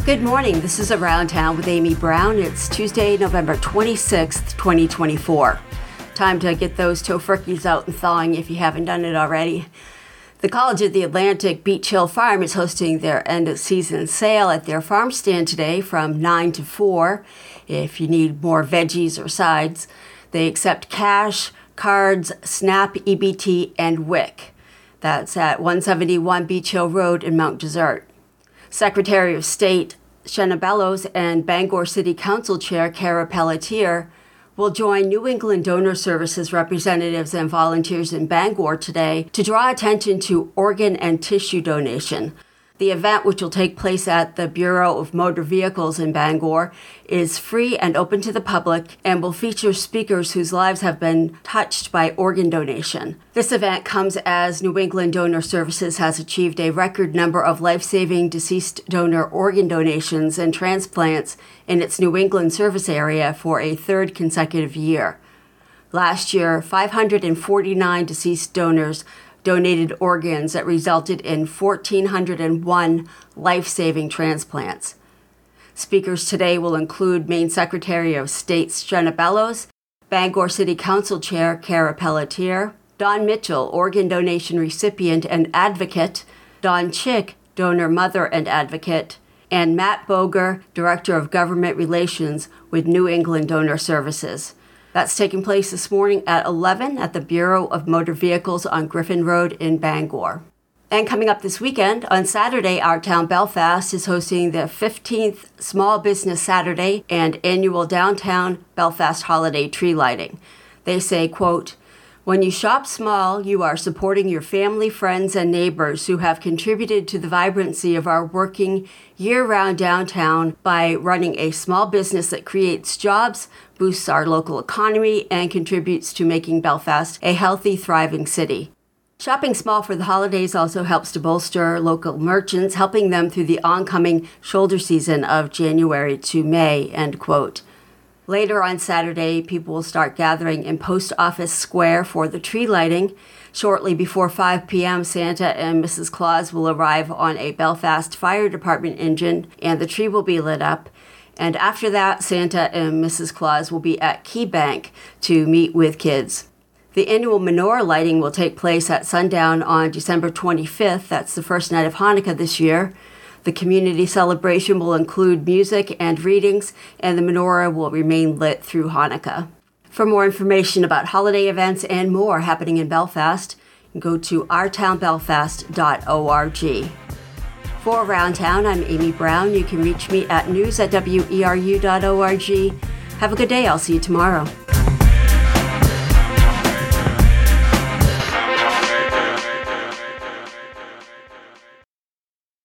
Good morning. This is Around Town with Amy Brown. It's Tuesday, November 26th, 2024. Time to get those tofurkeys out and thawing if you haven't done it already. The College of the Atlantic Beach Hill Farm is hosting their end-of-season sale at their farm stand today from 9 to 4. If you need more veggies or sides, they accept cash, cards, SNAP, EBT, and WIC. That's at 171 Beach Hill Road in Mount Desert. Secretary of State Shenna Bellows and Bangor City Council Chair Cara Pelletier will join New England Donor Services representatives and volunteers in Bangor today to draw attention to organ and tissue donation. The event, which will take place at the Bureau of Motor Vehicles in Bangor, is free and open to the public and will feature speakers whose lives have been touched by organ donation. This event comes as New England Donor Services has achieved a record number of life-saving deceased donor organ donations and transplants in its New England service area for a third consecutive year. Last year, 549 deceased donors donated organs that resulted in 1,401 life-saving transplants. Speakers today will include Maine Secretary of State Shenna Bellows, Bangor City Council Chair Cara Pelletier, Don Mitchell, organ donation recipient and advocate, Don Chick, donor mother and advocate, and Matt Boger, Director of Government Relations with New England Donor Services. That's taking place this morning at 11 at the Bureau of Motor Vehicles on Griffin Road in Bangor. And coming up this weekend, on Saturday, our town Belfast is hosting the 15th Small Business Saturday and annual Downtown Belfast holiday tree lighting. They say, quote, "When you shop small, you are supporting your family, friends, and neighbors who have contributed to the vibrancy of our working year-round downtown by running a small business that creates jobs, boosts our local economy, and contributes to making Belfast a healthy, thriving city." Shopping small for the holidays also helps to bolster local merchants, helping them through the oncoming shoulder season of January to May, end quote. Later on Saturday, people will start gathering in Post Office Square for the tree lighting. Shortly before 5 p.m., Santa and Mrs. Claus will arrive on a Belfast Fire Department engine, and the tree will be lit up. And after that, Santa and Mrs. Claus will be at Key Bank to meet with kids. The annual menorah lighting will take place at sundown on December 25th. That's the first night of Hanukkah this year. The community celebration will include music and readings, and the menorah will remain lit through Hanukkah. For more information about holiday events and more happening in Belfast, go to ourtownbelfast.org. For Around Town, I'm Amy Brown. You can reach me at news@weru.org. Have a good day. I'll see you tomorrow.